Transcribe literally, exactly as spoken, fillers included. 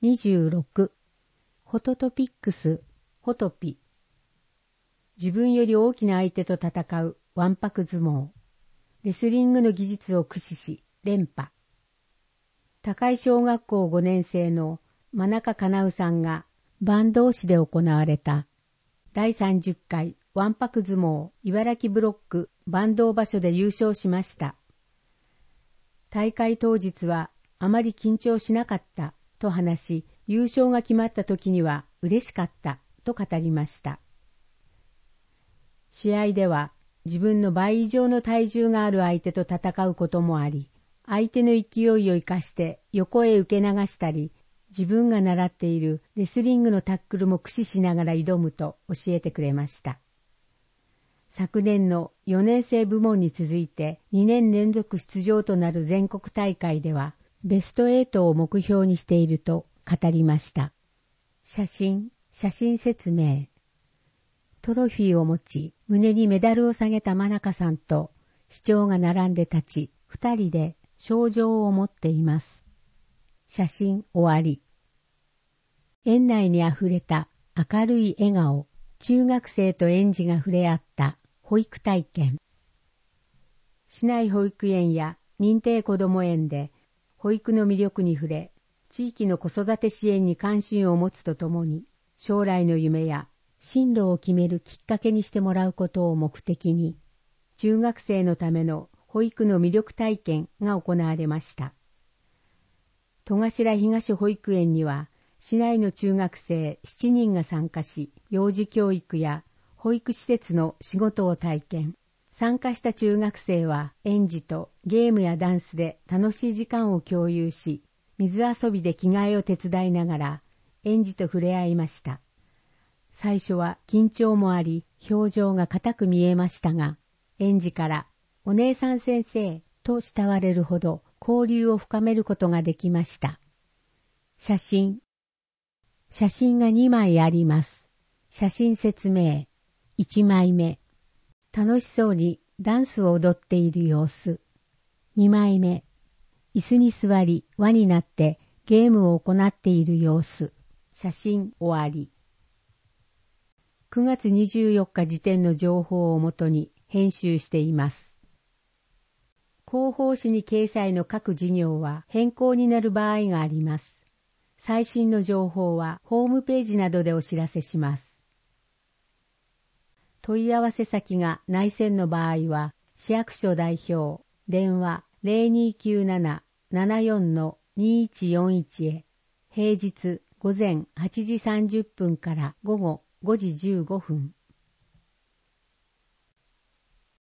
にじゅうろく、ホトトピックス、ホトピ。自分より大きな相手と戦うわんぱく相撲。レスリングの技術を駆使し、連覇。高井小学校ごねん生の真中かなうさんが坂東市で行われただいさんじゅっかいわんぱく相撲茨城ブロック坂東場所で優勝しました。大会当日はあまり緊張しなかったと話し、優勝が決まった時には嬉しかったと語りました。試合では自分の倍以上の体重がある相手と戦うこともあり、相手の勢いを生かして横へ受け流したり、自分が習っているレスリングのタックルも駆使しながら挑むと教えてくれました。昨年のよねん生部門に続いてにねん連続出場となる全国大会ではベストはちを目標にしていると語りました。写真、写真説明。トロフィーを持ち、胸にメダルを下げた真中さんと市長が並んで立ち、二人で賞状を持っています。写真終わり。園内にあふれた明るい笑顔、中学生と園児が触れ合った保育体験。市内保育園や認定こども園で保育の魅力に触れ、地域の子育て支援に関心を持つとともに、将来の夢や進路を決めるきっかけにしてもらうことを目的に、中学生のための保育の魅力体験が行われました。戸頭東保育園には、市内の中学生しちにんが参加し、幼児教育や保育施設の仕事を体験。参加した中学生は園児とゲームやダンスで楽しい時間を共有し、水遊びで着替えを手伝いながら園児と触れ合いました。最初は緊張もあり、表情が硬く見えましたが、園児からお姉さん先生と慕われるほど交流を深めることができました。写真。写真がにまいあります。写真説明。いちまいめ。楽しそうにダンスを踊っている様子。にまいめ。椅子に座り輪になってゲームを行っている様子。写真終わり。くがつにじゅうよっか時点の情報をもとに編集しています。広報誌に掲載の各事業は変更になる場合があります。最新の情報はホームページなどでお知らせします。問い合わせ先が内線の場合は、市役所代表、電話 ゼロにきゅうなな ななよん にいちよんいち へ、平日午前はちじさんじゅっぷんから午後ごじじゅうごふん。